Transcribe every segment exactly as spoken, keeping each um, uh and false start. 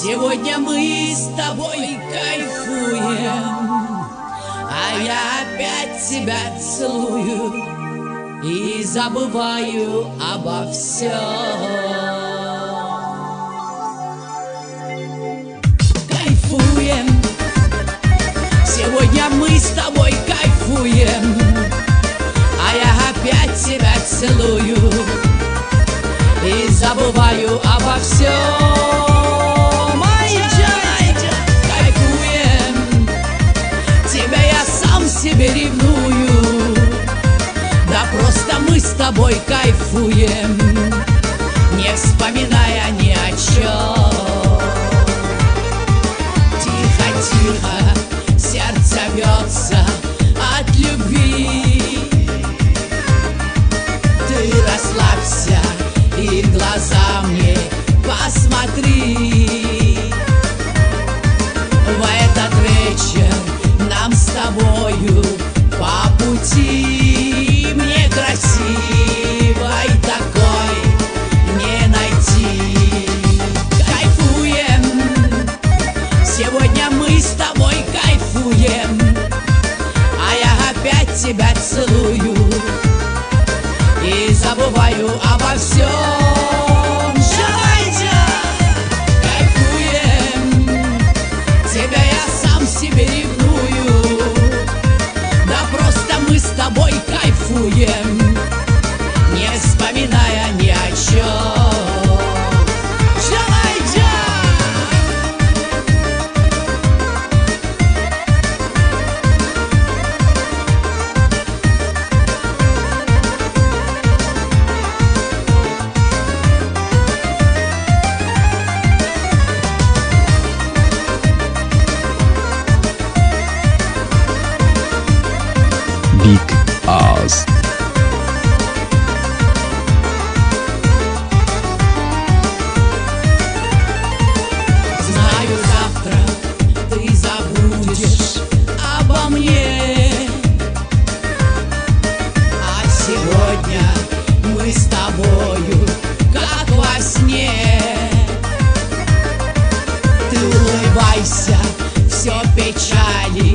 Сегодня мы с тобой кайфуем, а я опять тебя целую и забываю обо всем. Кайфуем, сегодня мы с тобой кайфуем, а я опять тебя целую и забываю обо всем. Себе ревную, да просто мы с тобой кайфуем, не вспоминая ни о чем. Тихо-тихо сердце бьется от любви. Ты расслабься и в глаза мне посмотри. В этот вечер нам с тобою по пути, мне красивой такой не найти. Кайфуем, сегодня мы с тобой кайфуем, а я опять тебя целую и забываю обо всем. Себе ревную, да просто мы с тобой кайфуем, не вспоминая ни о чем. Джамайка! Big Oz. Знаю, завтра ты забудешь обо мне, а сегодня мы с тобою как во сне. Ты улыбайся, все печали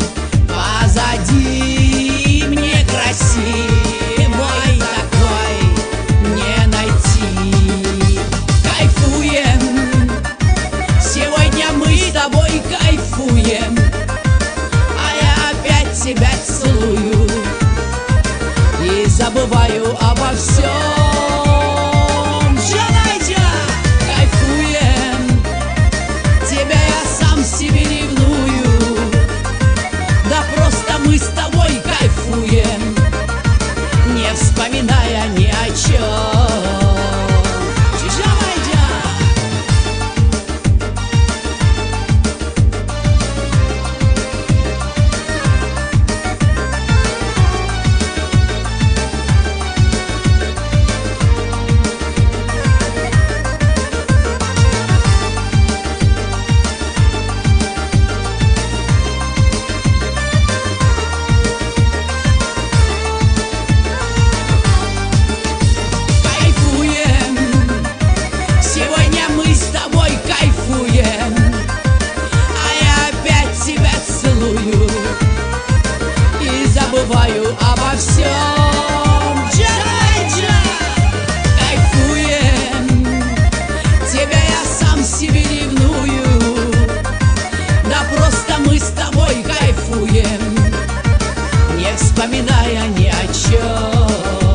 позади, мне красивой такой не найти. Кайфуем, сегодня мы с тобой кайфуем, а я опять тебя целую и забываю обо всем. Кайфуем, тебя я сам себе ревную, да просто мы с тобой кайфуем, не вспоминая ни о чем. Забываю обо всем. Кайфуем, тебя я сам себе ревную, да просто мы с тобой кайфуем, не вспоминая ни о чем.